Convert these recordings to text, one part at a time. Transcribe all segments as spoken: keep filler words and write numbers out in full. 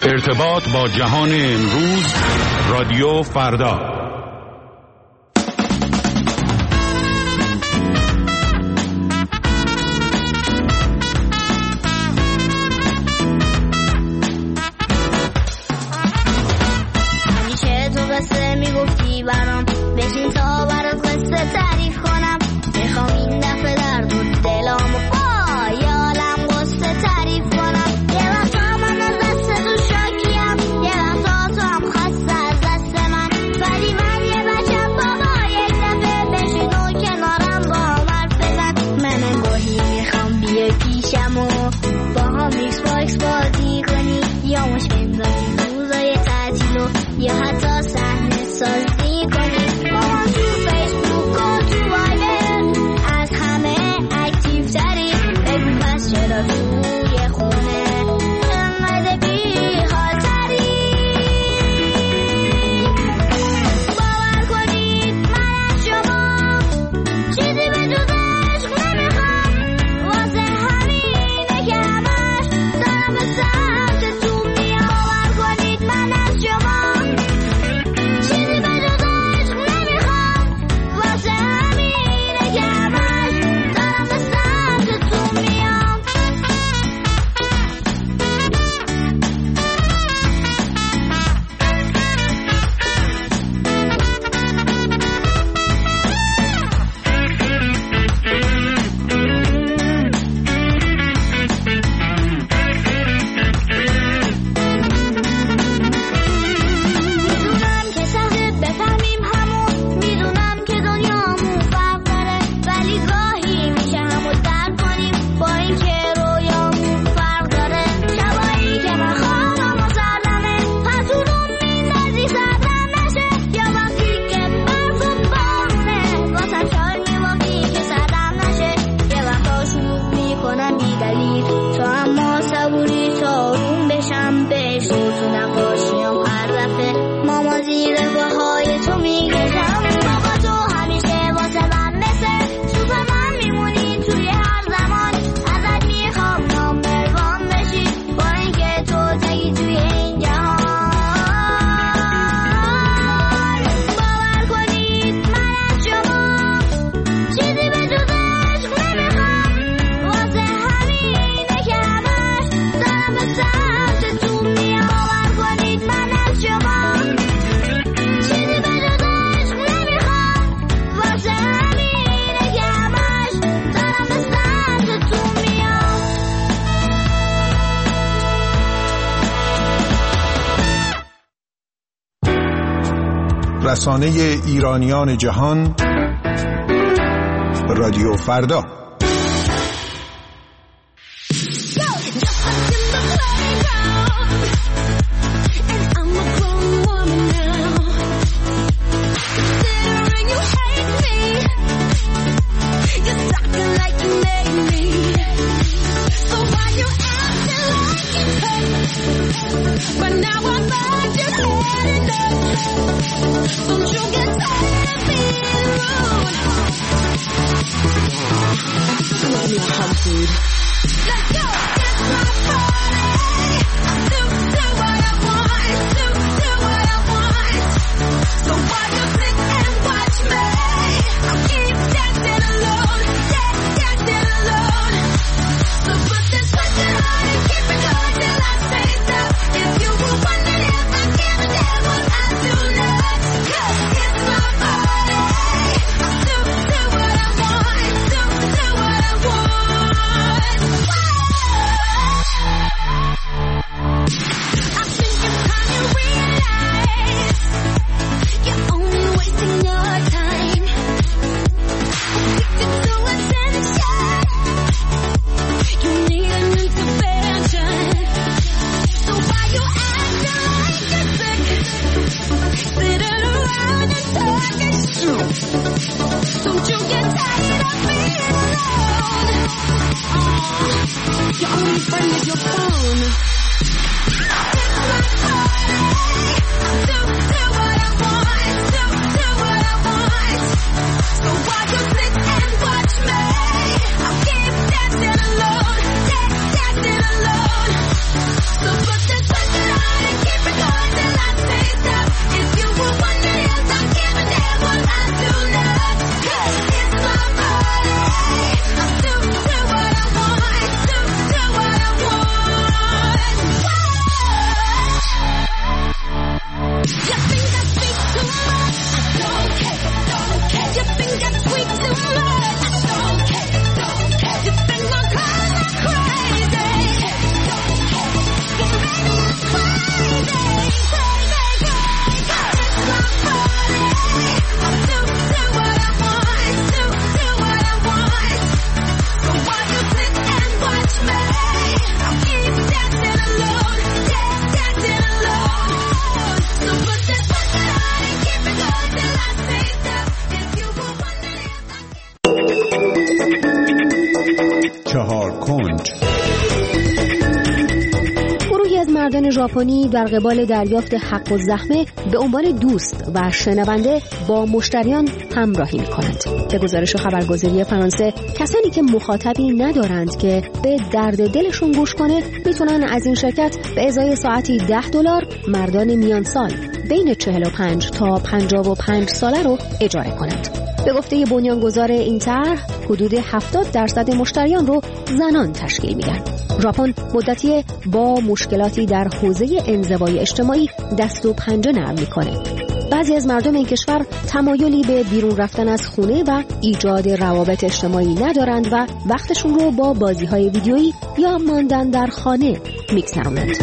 ارتباط با جهان امروز، رادیو فردا. همیشه تو قصه میگفتی برام، بشین تا برات قصه تعریف کنم. میخوام این دفعه در تو دلامو با یه عالم قصه تعریف کنم. یه وقتا من از دست تو شاکیم، یه وقتا تو هم خسته از دست من، ولی من یه بچم بابا. یک دفعه بشین و کنارم با هم حرف بزن. من گاهی میخوام بیای پیشم و با هم ایکس باکس بازی کنی، یا مش بندازی روزای تعطیل و یا حتی صحنه سازی کنی. با هم تو فیسبوک و تو وایبر از همه اکتیو تری. بگو پس چرا توی خونه انقدر بی حال تری؟ باور کنید من از شما چیزی به جز عشق نمیخوام، واسه همینه که همش دارم به سمتتون میام. باور کنید من از شما چیزی به جز عشق نمیخوام، واسه همینه که همش دارم به سمتتون میام. میدونم که سخته بفهمیم همون، میدونم که دنیامون فرق داره، ولی گاهی میشه همو درک کنیم با این که رویامون فرق داره. شبایی که من خوابم و سردمه، پتونون میندازی سردم نشه، یا وقتی که برف و بارونه واسم چای میوافی که سردم نشه. یه وقتا شروع میکنم بی دلیل تو، اما صبوری تا آروم بشم بهش رو تو نقاشیم هر دفعه ماما زیر پاهای تو میگشم. بابا تو همیشه واسه من مثل سوپرمن میمونی توی هر زمان. ازت میخوام نامبر وان بشی با اینکه تو تگی توی این جهان. باور کنید من از شما چیزی به جز عشق نمیخوام، واسه همینه که همش دارم به سمتتون میام. باور کنید من از شما چیزی به جز عشق نمیخوام، واسه همینه که همش دارم به سمتتون میام. رسانه ایرانیان جهان، رادیو فردا. مردان ژاپنی در قبال دریافت حق الزحمه به عنوان دوست و شنونده با مشتریان همراهی می‌کنند. به گزارش خبرگزاری فرانسه، کسانی که مخاطبی ندارند که به درد دلشون گوش کنه میتونن از این شرکت به ازای ساعتی ده دلار مردان میان سال بین چهل و پنج تا پنجاه و پنج ساله رو اجاره کنند. به گفته بنیانگذار این طرح، حدود هفتاد درصد مشتریان رو زنان تشکیل میدن. ژاپن مدتی با مشکلاتی در حوزه انزوای اجتماعی دست و پنجه نرم میکنه. بعضی از مردم این کشور تمایلی به بیرون رفتن از خونه و ایجاد روابط اجتماعی ندارند و وقتشون رو با بازی‌های ویدیویی یا ماندن در خانه میگذرونند.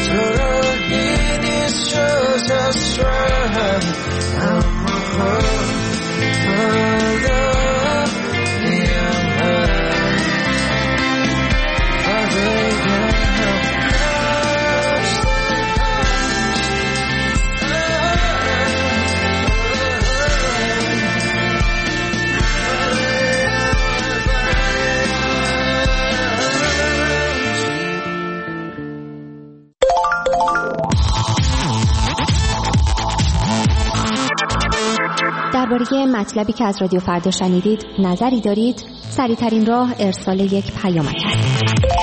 I'm a درباره مطلبی که از رادیو فردا شنیدید نظری دارید؟ سریع‌ترین راه ارسال یک پیامک است.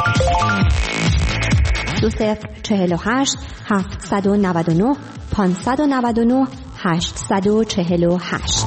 دو صفر چهل و هشت هفتصد و نود و نه پانصد و نود و نه هشتصد و چهل و هشت.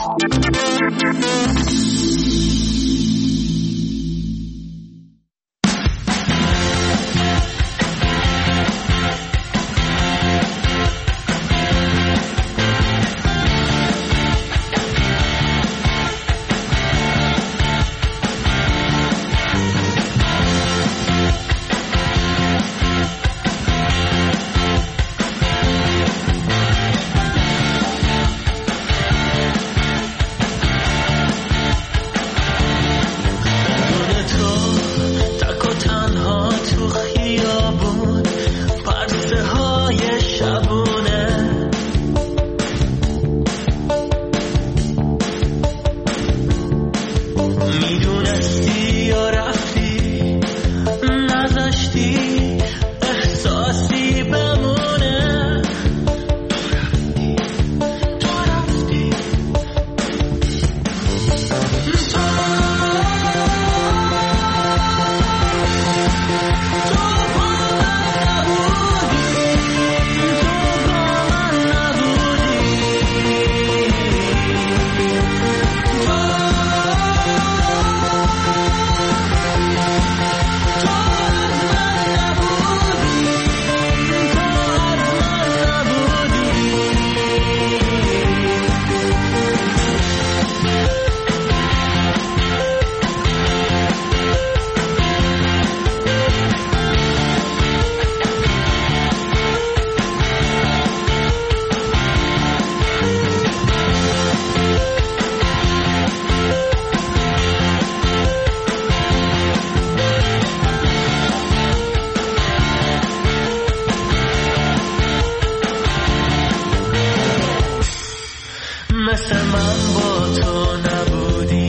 مثل من با تو نبودی،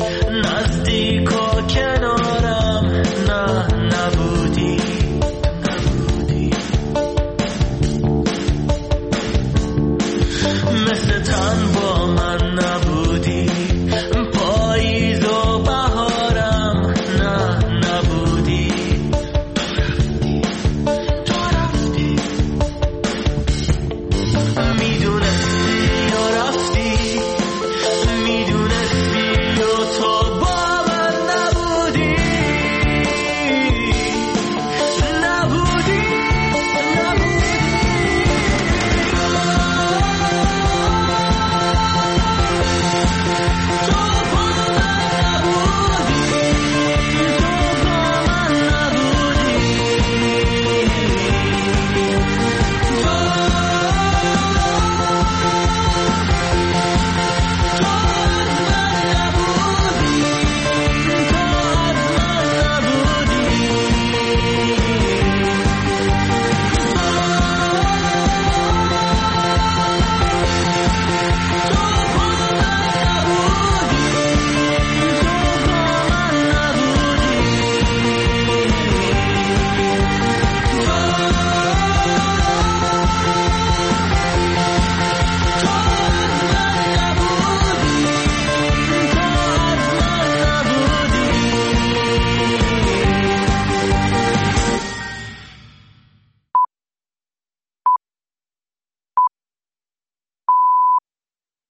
نزدیک و کنارم نه نبودی نبودی. مثل تن با